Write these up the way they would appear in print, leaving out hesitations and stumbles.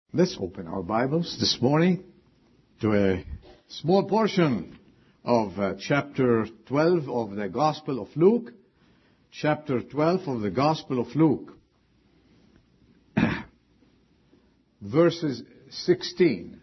Let's open our Bibles this morning to a small portion of chapter 12 of the Gospel of Luke. Chapter 12 of the Gospel of Luke. Verses 16.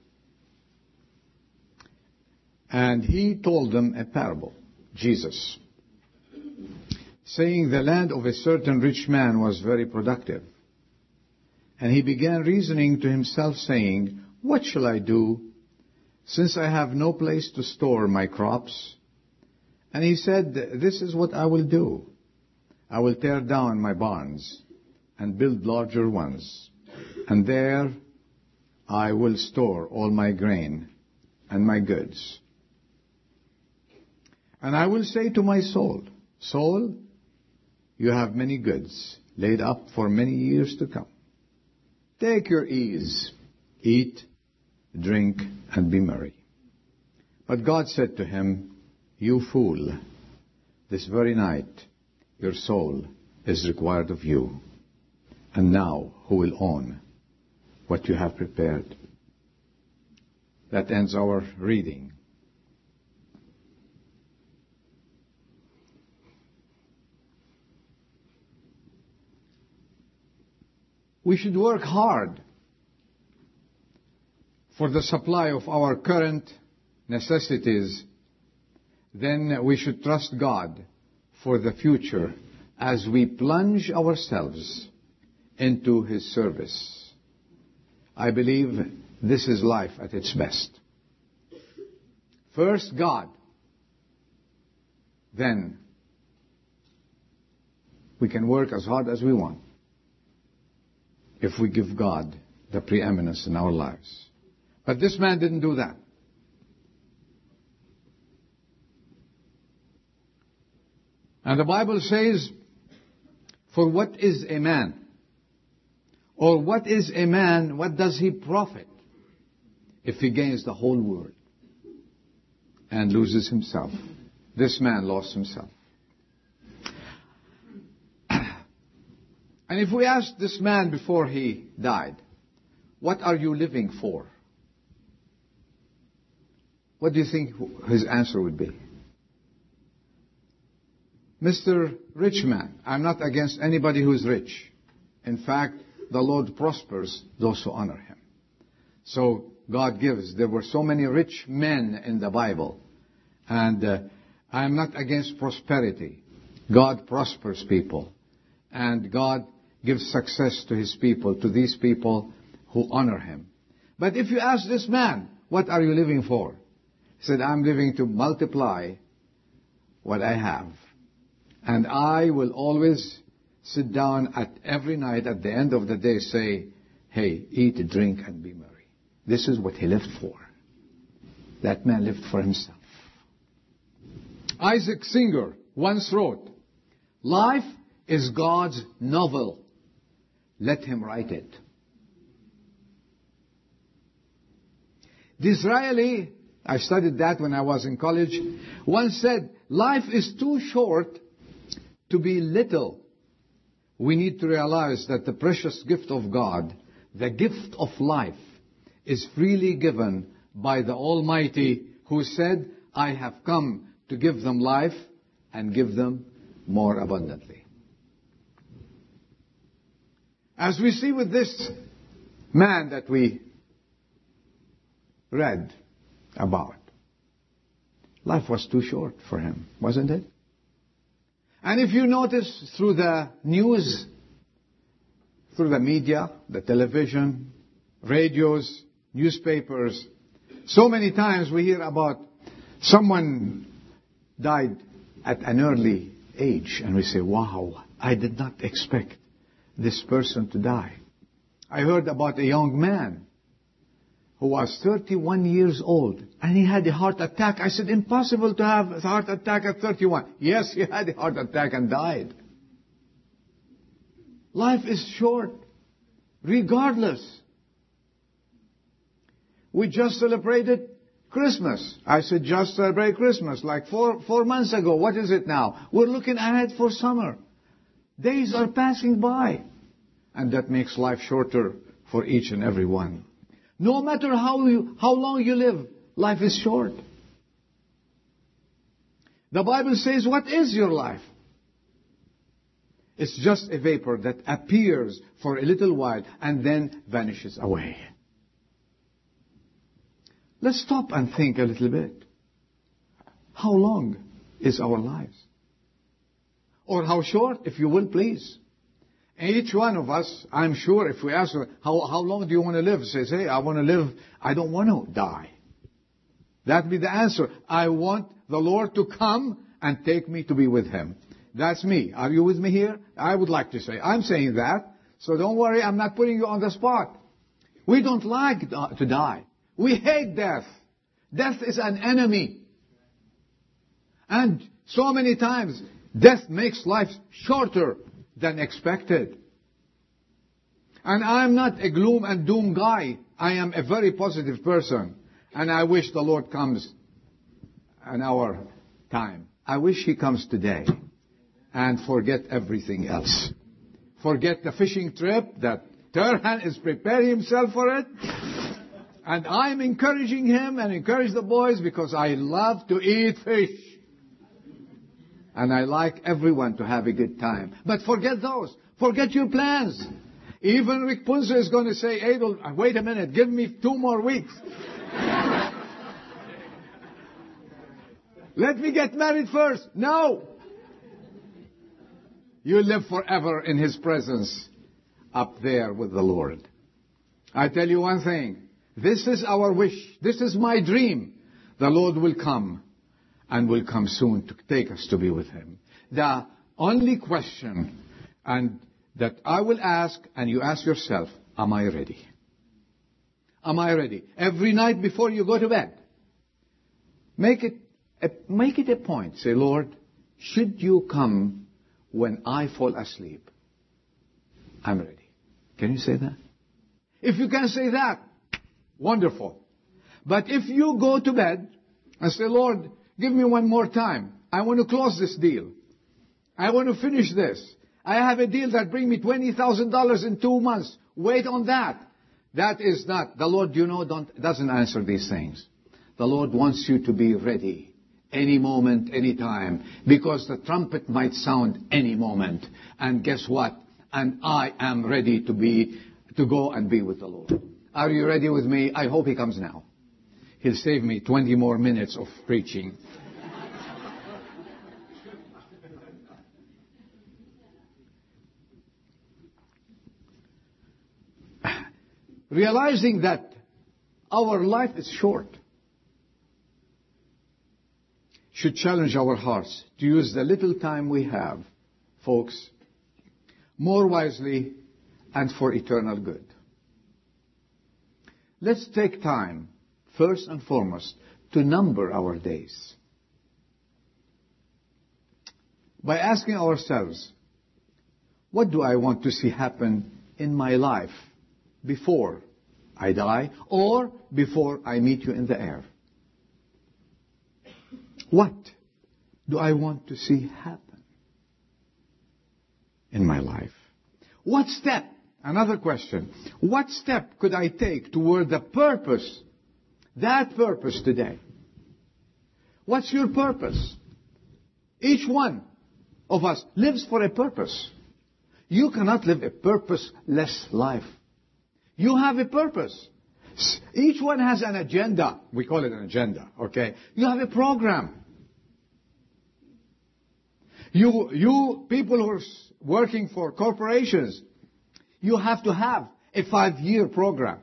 And he told them a parable, Jesus, saying, the land of a certain rich man was very productive. And he began reasoning to himself, saying, what shall I do, since I have no place to store my crops? And he said, this is what I will do. I will tear down my barns and build larger ones, and there I will store all my grain and my goods. And I will say to my soul, soul, you have many goods laid up for many years to come. Take your ease, eat, drink, and be merry. But God said to him, you fool, this very night your soul is required of you. And now who will own what you have prepared? That ends our reading. We should work hard for the supply of our current necessities. Then we should trust God for the future as we plunge ourselves into His service. I believe this is life at its best. First God, then we can work as hard as we want, if we give God the preeminence in our lives. But this man didn't do that. And the Bible says, for what is a man? Or what is a man, what does he profit if he gains the whole world and loses himself? This man lost himself. And if we ask this man before he died, what are you living for? What do you think his answer would be? Mr. Rich Man, I'm not against anybody who's rich. In fact, the Lord prospers those who honor Him. So God gives. There were so many rich men in the Bible. And I'm not against prosperity. God prospers people. And God gives success to His people, to these people who honor Him. But if you ask this man, what are you living for? He said, I'm living to multiply what I have. And I will always sit down every night at the end of the day say, hey, eat, drink, and be merry. This is what he lived for. That man lived for himself. Isaac Singer once wrote, life is God's novel. Let Him write it. Disraeli, I studied that when I was in college, once said, life is too short to be little. We need to realize that the precious gift of God, the gift of life, is freely given by the Almighty, who said, I have come to give them life and give them more abundantly. As we see with this man that we read about, life was too short for him, wasn't it? And if you notice through the news, through the media, the television, radios, newspapers, so many times we hear about someone died at an early age, and we say, wow, I did not expect this person to die. I heard about a young man who was 31 years old, and he had a heart attack. I said, impossible to have a heart attack at 31. Yes, he had a heart attack and died. Life is short, regardless. We just celebrated Christmas. I said, just celebrate Christmas, like four months ago. What is it now? We're looking ahead for summer. Days are passing by. And that makes life shorter for each and every one. No matter how long you live, life is short. The Bible says, what is your life? It's just a vapor that appears for a little while and then vanishes away. Let's stop and think a little bit. How long is our lives? Or how short, if you will, please. Each one of us, I'm sure, if we ask, how long do you want to live? Says, hey, I want to live, I don't want to die. That'd be the answer. I want the Lord to come and take me to be with Him. That's me. Are you with me here? I would like to say. I'm saying that. So don't worry, I'm not putting you on the spot. We don't like to die. We hate death. Death is an enemy. And so many times, death makes life shorter than expected. And I'm not a gloom and doom guy. I am a very positive person. And I wish the Lord comes in our time. I wish He comes today and forget everything else. Forget the fishing trip that Turhan is preparing himself for it. And I'm encouraging him and encourage the boys because I love to eat fish. And I like everyone to have a good time. But forget those. Forget your plans. Even Rick Punzo is going to say, Adel, wait a minute, give me 2 more weeks. Let me get married first. No. You live forever in His presence up there with the Lord. I tell you one thing. This is our wish. This is my dream. The Lord will come and will come soon to take us to be with Him. The only question and that I will ask and you ask yourself, am I ready? Am I ready? Every night before you go to bed, make it a point. Say, Lord, should you come when I fall asleep, I'm ready. Can you say that? If you can say that, wonderful. But if you go to bed and say, Lord, give me one more time. I want to close this deal. I want to finish this. I have a deal that brings me $20,000 in 2 months. Wait on that. That is not. The Lord, doesn't answer these things. The Lord wants you to be ready. Any moment, any time. Because the trumpet might sound any moment. And guess what? And I am ready to go and be with the Lord. Are you ready with me? I hope He comes now. He'll save me 20 more minutes of preaching. Realizing that our life is short should challenge our hearts to use the little time we have, folks, more wisely and for eternal good. Let's take time, first and foremost, to number our days. By asking ourselves, what do I want to see happen in my life before I die or before I meet you in the air? What do I want to see happen in my life? What step? Another question. What step could I take toward the purpose, that purpose today? What's your purpose? Each one of us lives for a purpose. You cannot live a purposeless life. You have a purpose. Each one has an agenda. We call it an agenda, okay? You have a program. You people who are working for corporations, you have to have a 5-year program.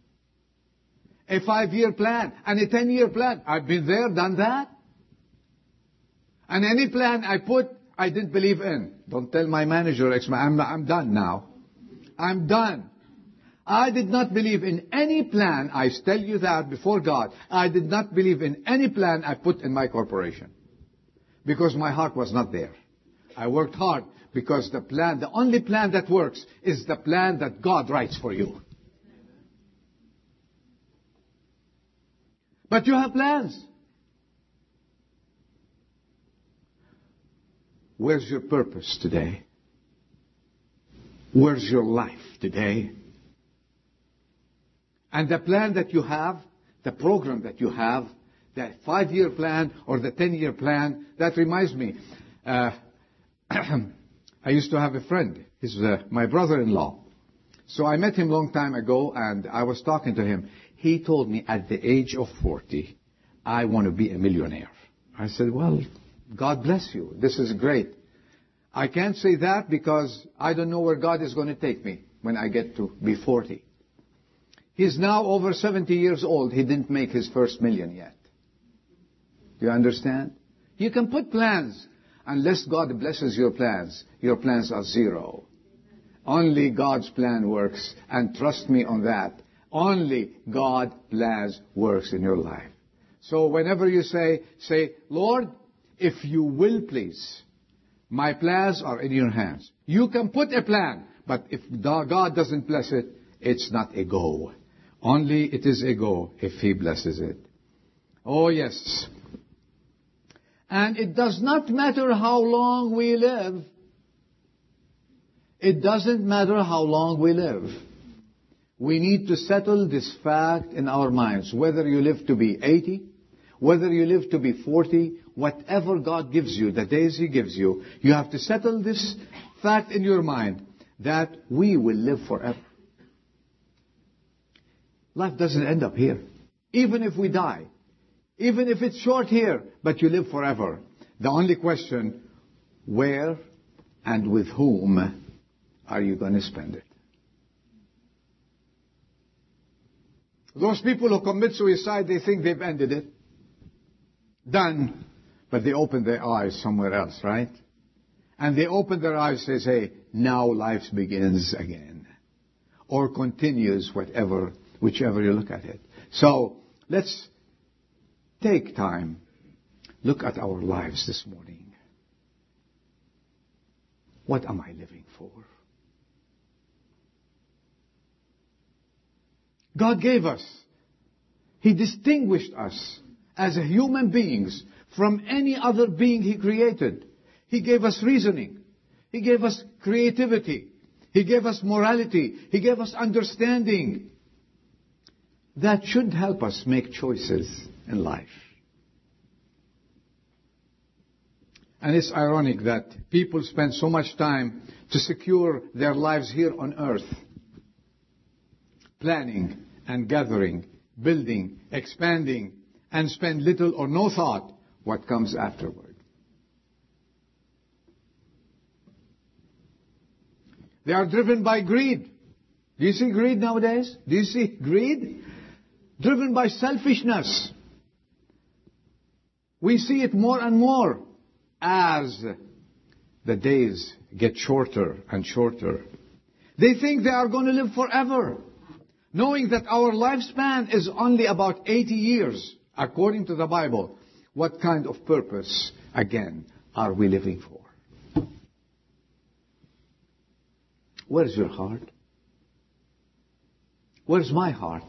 A 5-year plan and a 10-year plan. I've been there, done that. And any plan I put, I didn't believe in. Don't tell my manager, I'm done now. I'm done. I did not believe in any plan. I tell you that before God. I did not believe in any plan I put in my corporation. Because my heart was not there. I worked hard because the only plan that works is the plan that God writes for you. But you have plans. Where's your purpose today? Where's your life today? And the plan that you have, the program that you have, the 5-year plan or the 10-year plan, that reminds me. I used to have a friend. He's my brother-in-law. So I met him a long time ago, and I was talking to him. He told me at the age of 40, I want to be a millionaire. I said, well, God bless you. This is great. I can't say that because I don't know where God is going to take me when I get to be 40. He's now over 70 years old. He didn't make his first million yet. Do you understand? You can put plans. Unless God blesses your plans are zero. Only God's plan works. And trust me on that. Only God's plans works in your life. So whenever you say, Lord, if you will please, my plans are in your hands. You can put a plan, but if God doesn't bless it, it's not a go. Only it is a go if He blesses it. Oh yes. And it does not matter how long we live. It doesn't matter how long we live. We need to settle this fact in our minds. Whether you live to be 80, whether you live to be 40, whatever God gives you, the days He gives you, you have to settle this fact in your mind that we will live forever. Life doesn't end up here. Even if we die, even if it's short here, but you live forever. The only question, where and with whom are you going to spend it? Those people who commit suicide, they think they've ended it. Done. But they open their eyes somewhere else, right? And they open their eyes, they say, now life begins again. Or continues, whichever you look at it. So, let's take time. Look at our lives this morning. What am I living for? God gave us. He distinguished us as human beings from any other being He created. He gave us reasoning. He gave us creativity. He gave us morality. He gave us understanding. That should help us make choices in life. And it's ironic that people spend so much time to secure their lives here on earth. Planning and gathering, building, expanding, and spend little or no thought what comes afterward. They are driven by greed. Do you see greed nowadays? Do you see greed? Driven by selfishness. We see it more and more as the days get shorter and shorter. They think they are going to live forever, knowing that our lifespan is only about 80 years, according to the Bible. What kind of purpose, again, are we living for? Where's your heart? Where's my heart?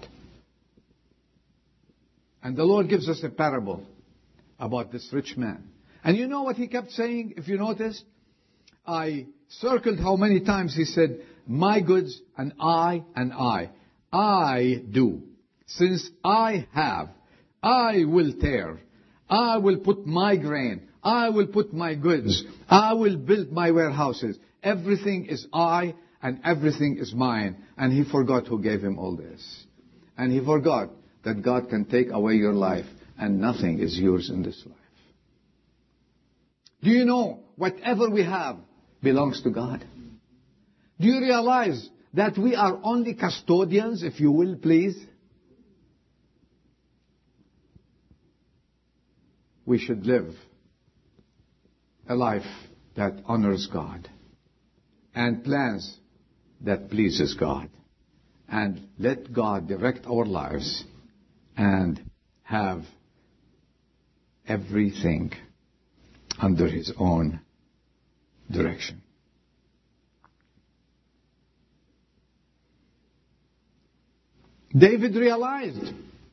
And the Lord gives us a parable about this rich man. And you know what he kept saying, if you noticed? I circled how many times he said, my goods and I and I. I do. Since I have, I will tear. I will put my grain. I will put my goods. I will build my warehouses. Everything is I and everything is mine. And he forgot who gave him all this. And he forgot that God can take away your life and nothing is yours in this life. Do you know whatever we have belongs to God? Do you realize that we are only custodians, if you will, please? We should live a life that honors God and plans that pleases God. And let God direct our lives and have everything under His own direction. David realized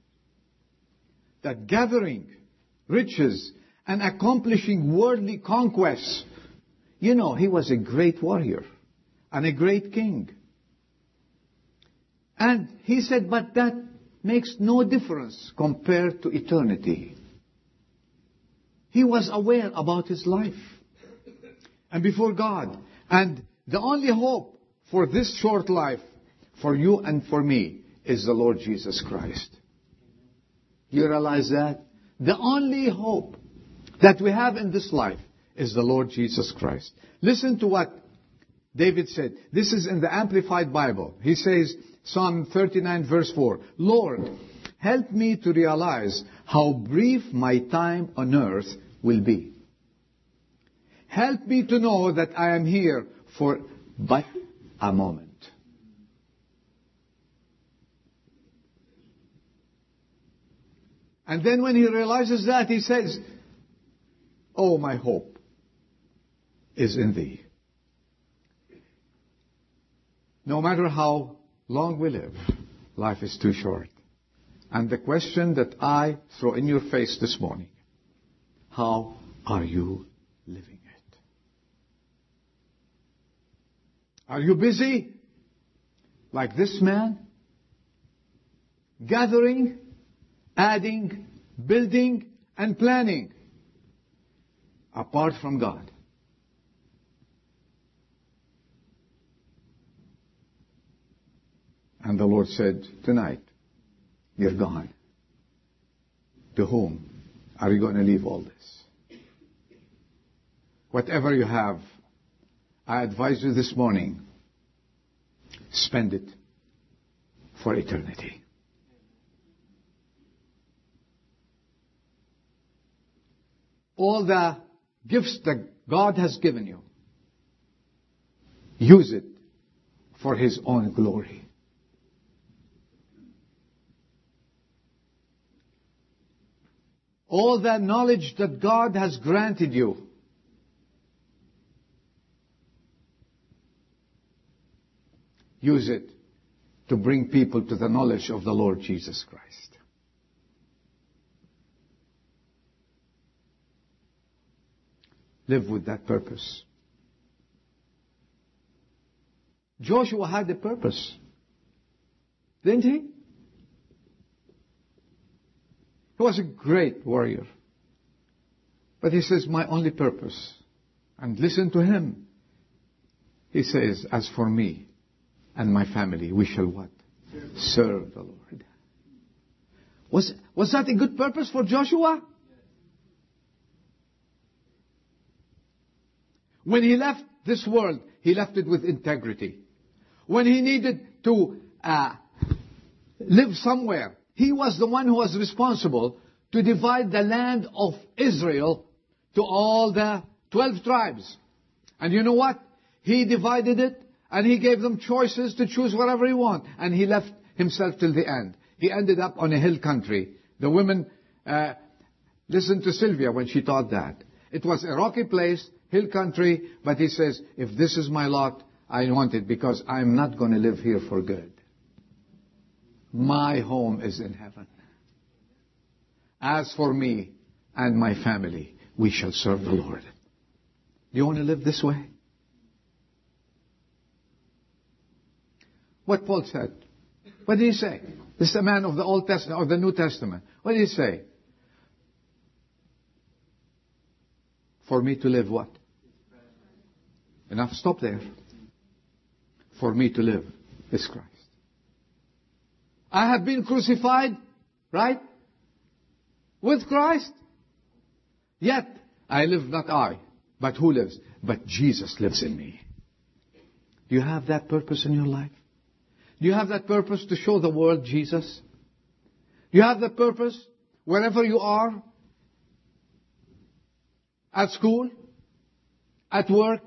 that gathering riches and accomplishing worldly conquests, he was a great warrior and a great king. And he said, but that makes no difference compared to eternity. He was aware about his life and before God. And the only hope for this short life, for you and for me, is the Lord Jesus Christ. You realize that? The only hope that we have in this life is the Lord Jesus Christ. Listen to what David said. This is in the Amplified Bible. He says, Psalm 39 verse 4, Lord, help me to realize how brief my time on earth will be. Help me to know that I am here for but a moment. And then when he realizes that, he says, oh, my hope is in thee. No matter how long we live, life is too short. And the question that I throw in your face this morning, how are you living it? Are you busy like this man? Gathering, adding, building, and planning apart from God. And the Lord said, tonight, you're gone. To whom are you going to leave all this? Whatever you have, I advise you this morning, spend it for eternity. All the gifts that God has given you, use it for His own glory. All the knowledge that God has granted you, use it to bring people to the knowledge of the Lord Jesus Christ. Live with that purpose. Joshua had a purpose, didn't he? He was a great warrior. But he says, my only purpose, and listen to him. He says, as for me and my family, we shall what? Serve the Lord. Was that a good purpose for Joshua? When he left this world, he left it with integrity. When he needed to live somewhere, he was the one who was responsible to divide the land of Israel to all the 12 tribes. And you know what? He divided it and he gave them choices to choose whatever he want. And he left himself till the end. He ended up on a hill country. The women listened to Sylvia when she taught that. It was a rocky place, hill country, but he says, if this is my lot, I want it because I'm not going to live here for good. My home is in heaven. As for me and my family, we shall serve the Lord. Do you want to live this way? What Paul said. What did he say? This is a man of the Old Testament, of the New Testament. What did he say? For me to live what? Enough, stop there. For me to live is Christ. I have been crucified, right? With Christ. Yet, I live not I, but who lives? But Jesus lives in me. Do you have that purpose in your life? Do you have that purpose to show the world Jesus? Do you have that purpose wherever you are? At school? At work?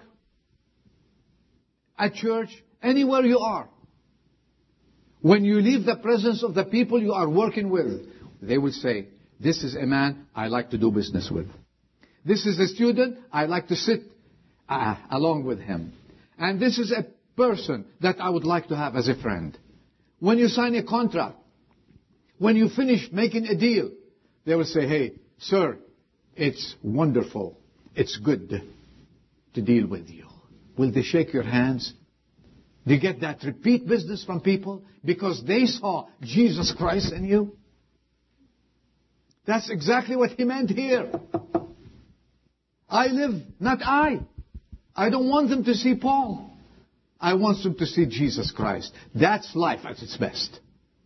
At church? Anywhere you are. When you leave the presence of the people you are working with, they will say, this is a man I like to do business with. This is a student I like to sit along with him. And this is a person that I would like to have as a friend. When you sign a contract, when you finish making a deal, they will say, hey, sir, it's wonderful. It's good to deal with you. Will they shake your hands? Do you get that repeat business from people? Because they saw Jesus Christ in you. That's exactly what he meant here. I live, not I. I don't want them to see Paul. I want them to see Jesus Christ. That's life at its best.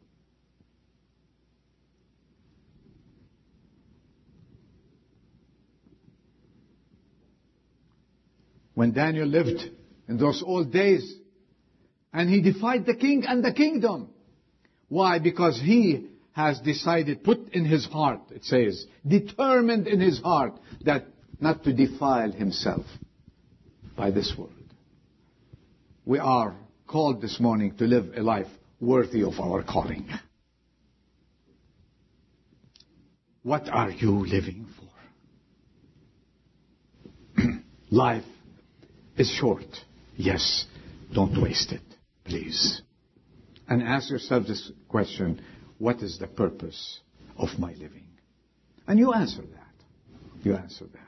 When Daniel lived in those old days, and he defied the king and the kingdom. Why? Because he has decided, put in his heart, it says, determined in his heart, that not to defile himself by this world. We are called this morning to live a life worthy of our calling. What are you living for? Life is short. Yes, don't waste it, please. And ask yourself this question, what is the purpose of my living? And you answer that. You answer that.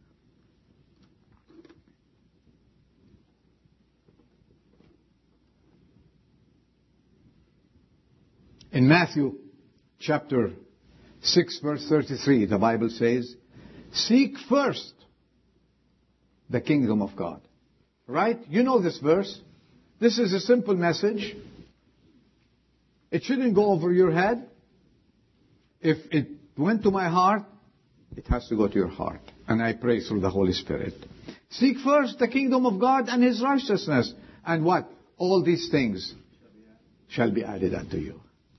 In Matthew chapter 6 verse 33, the Bible says, seek first the kingdom of God. Right? You know this verse. This is a simple message. It shouldn't go over your head. If it went to my heart, it has to go to your heart. And I pray through the Holy Spirit. Seek first the kingdom of God and His righteousness. And what? All these things shall be added unto you.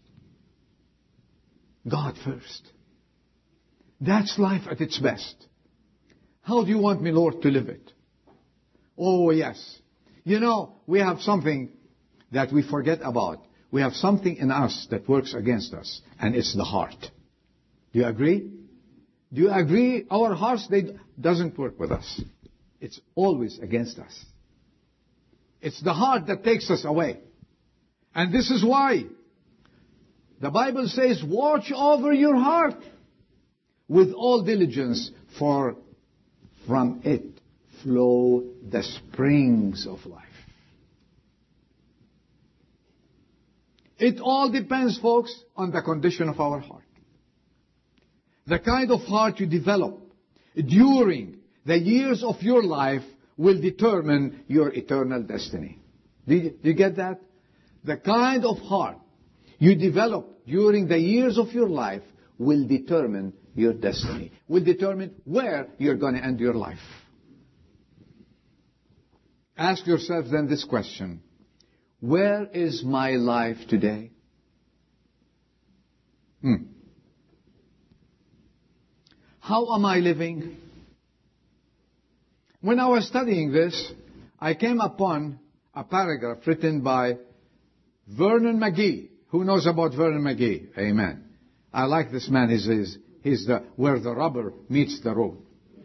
God first. That's life at its best. How do you want me, Lord, to live it? Oh, yes. You know, we have something that we forget about. We have something in us that works against us, and it's the heart. Do you agree? Do you agree? Our hearts, they doesn't work with us. It's always against us. It's the heart that takes us away. And this is why the Bible says, watch over your heart with all diligence, for from it flow the springs of life. It all depends, folks, on the condition of our heart. The kind of heart you develop during the years of your life will determine your eternal destiny. Do you get that? The kind of heart you develop during the years of your life will determine your destiny, will determine where you're going to end your life. Ask yourself then this question. Where is my life today? How am I living? When I was studying this, I came upon a paragraph written by Vernon McGee. Who knows about Vernon McGee? Amen. I like this man. He's where the rubber meets the road.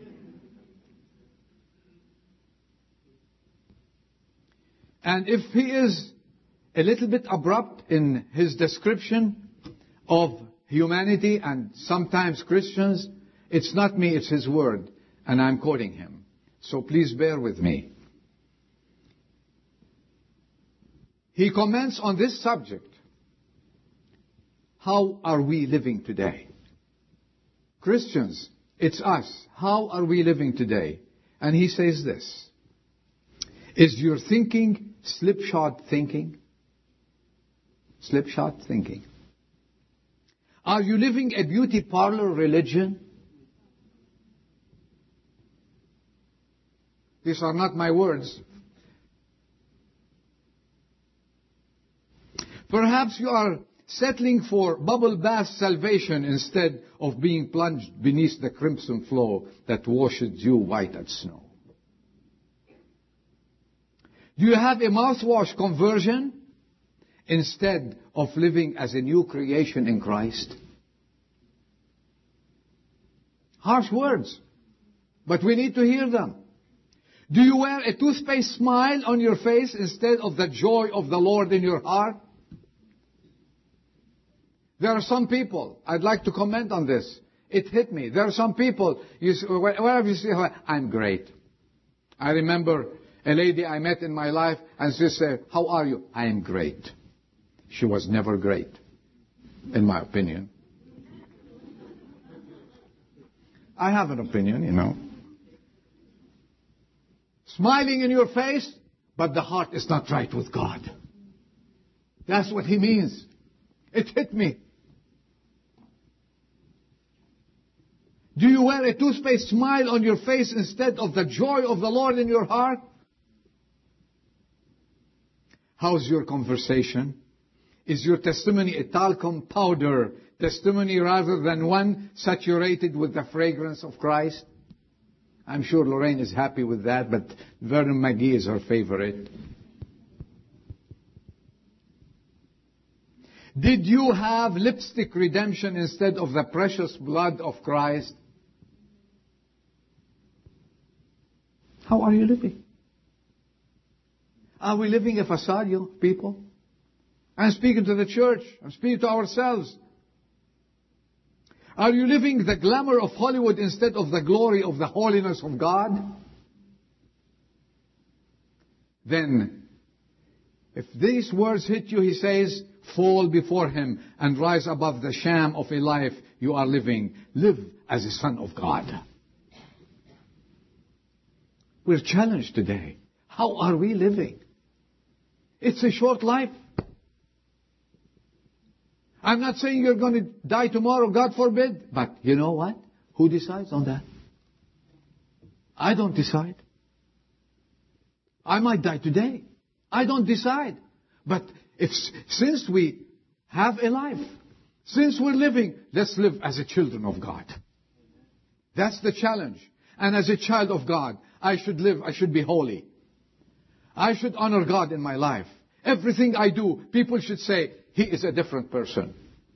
And if he is a little bit abrupt in his description of humanity and sometimes Christians, it's not me, it's his word. And I'm quoting him. So please bear with me. He comments on this subject. How are we living today? Christians, it's us. How are we living today? And he says this. Is your thinking slipshod thinking? Slipshod thinking. Are you living a beauty parlor religion? These are not my words. Perhaps you are settling for bubble bath salvation instead of being plunged beneath the crimson flow that washes you white as snow. Do you have a mouthwash conversion instead of living as a new creation in Christ? Harsh words, but we need to hear them. Do you wear a toothpaste smile on your face instead of the joy of the Lord in your heart? There are some people, I'd like to comment on this. It hit me. There are some people, wherever you see, I'm great. I remember A lady I met in my life, and she said, how are you? I am great. She was never great, in my opinion. I have an opinion, you know. Smiling in your face, but the heart is not right with God. That's what he means. It hit me. Do you wear a toothpaste smile on your face instead of the joy of the Lord in your heart? How's your conversation? Is your testimony a talcum powder testimony rather than one saturated with the fragrance of Christ? I'm sure Lorraine is happy with that, but Vernon McGee is her favorite. Did you have lipstick redemption instead of the precious blood of Christ? How are you living? Are we living a facade, you people? I'm speaking to the church. I'm speaking to ourselves. Are you living the glamour of Hollywood instead of the glory of the holiness of God? Then, if these words hit you, he says, fall before him and rise above the sham of a life you are living. Live as a son of God. We're challenged today. How are we living? It's a short life. I'm not saying you're going to die tomorrow, God forbid. But you know what? Who decides on that? I don't decide. I might die today. I don't decide. But since we have a life, since we're living, let's live as a children of God. That's the challenge. And as a child of God, I should be holy. I should honor God in my life. Everything I do, people should say, he is a different person.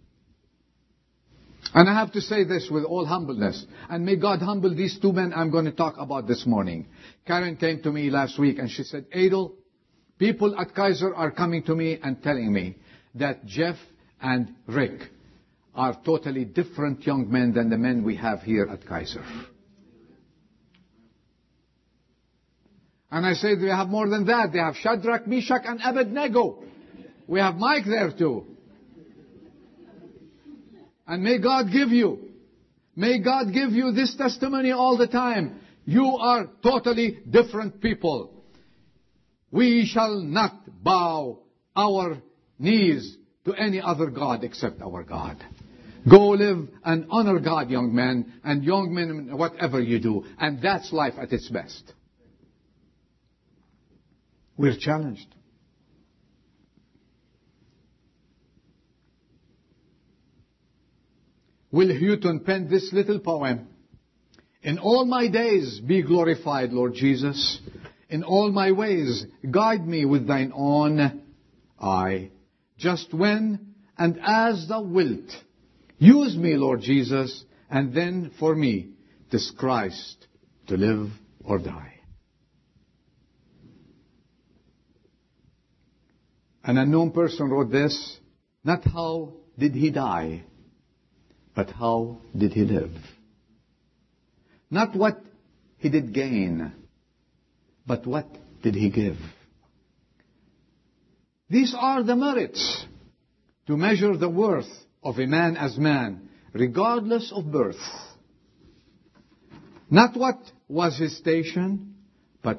And I have to say this with all humbleness. And may God humble these two men I'm going to talk about this morning. Karen came to me last week and she said, Adel, people at Kaiser are coming to me and telling me that Jeff and Rick are totally different young men than the men we have here at Kaiser. And I say they have more than that. They have Shadrach, Meshach, and Abednego. We have Mike there too. And may God give you this testimony all the time. You are totally different people. We shall not bow our knees to any other God except our God. Go live and honor God, young men, and young men, whatever you do. And that's life at its best. We're challenged. Will Houghton penned this little poem. In all my days be glorified, Lord Jesus. In all my ways guide me with thine own eye. Just when and as thou wilt. Use me, Lord Jesus, and then for me 'tis Christ to live or die. An unknown person wrote this, not how did he die, but how did he live? Not what he did gain, but what did he give? These are the merits to measure the worth of a man as man, regardless of birth. Not what was his station, but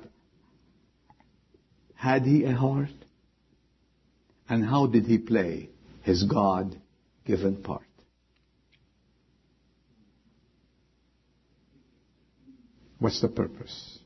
had he a heart? And how did he play his God-given part? What's the purpose?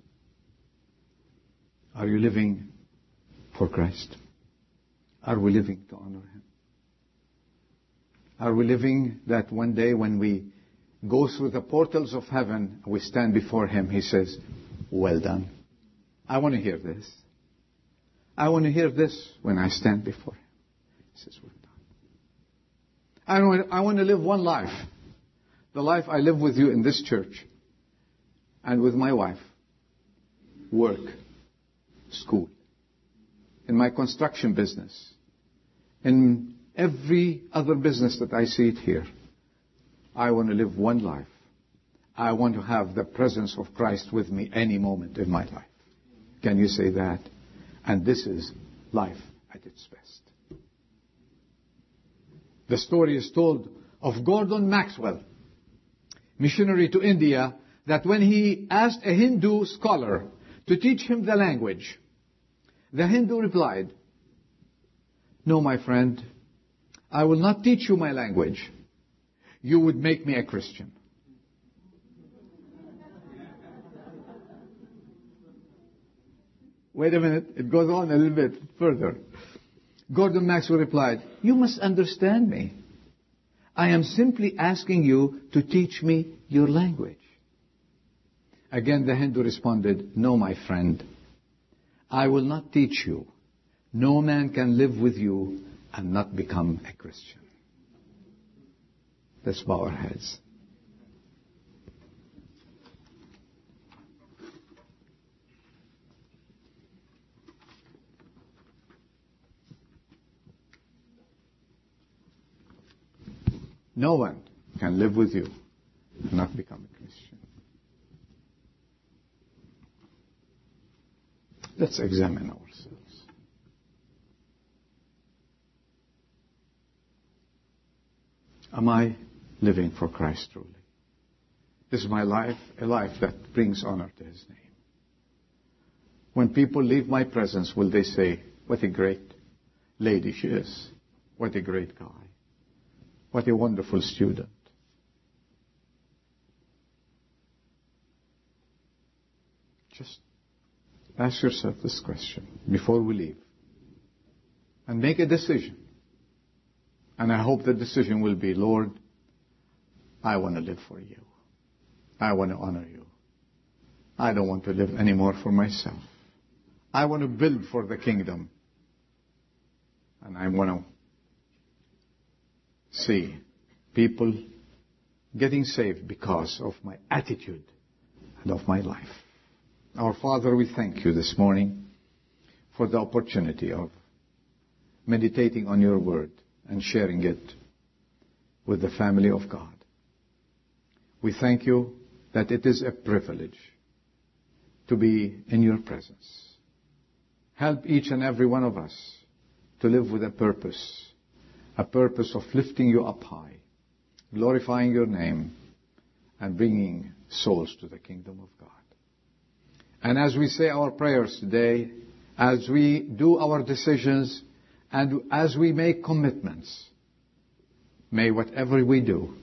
Are you living for Christ? Are we living to honor him? Are we living that one day when we go through the portals of heaven, we stand before him, he says, well done. I want to hear this. I want to hear this when I stand before him. He says, well done. I want to live one life. The life I live with you in this church. And with my wife. Work. School. In my construction business. In every other business that I see it here. I want to live one life. I want to have the presence of Christ with me any moment in my life. Can you say that? And this is life at its best. The story is told of Gordon Maxwell, missionary to India, that when he asked a Hindu scholar to teach him the language, the Hindu replied, "No, my friend, I will not teach you my language. You would make me a Christian." Wait a minute, it goes on a little bit further. Gordon Maxwell replied, "You must understand me. I am simply asking you to teach me your language." Again, the Hindu responded, "No, my friend, I will not teach you. No man can live with you and not become a Christian." Let's bow our heads. No one can live with you and not become a Christian. Let's examine ourselves. Am I living for Christ truly? Is my life a life that brings honor to His name? When people leave my presence, will they say, "What a great lady she is. What a great guy. What a wonderful student." Just ask yourself this question before we leave. And make a decision. And I hope the decision will be, "Lord, I want to live for you. I want to honor you. I don't want to live anymore for myself. I want to build for the kingdom. And I want to see people getting saved because of my attitude and of my life." Our Father, we thank you this morning for the opportunity of meditating on your word and sharing it with the family of God. We thank you that it is a privilege to be in your presence. Help each and every one of us to live with a purpose of lifting you up high, glorifying your name, and bringing souls to the kingdom of God. And as we say our prayers today, as we do our decisions, and as we make commitments, may whatever we do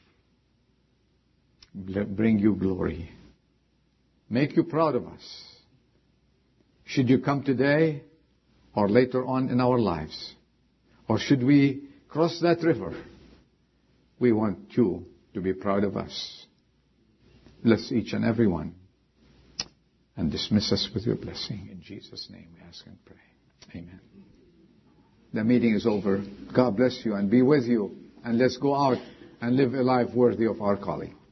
bring you glory, make you proud of us. Should you come today or later on in our lives, or should we cross that river, we want you to be proud of us. Bless each and every one, and dismiss us with your blessing. In Jesus' name we ask and pray. Amen. The meeting is over. God bless you and be with you. And let's go out and live a life worthy of our calling.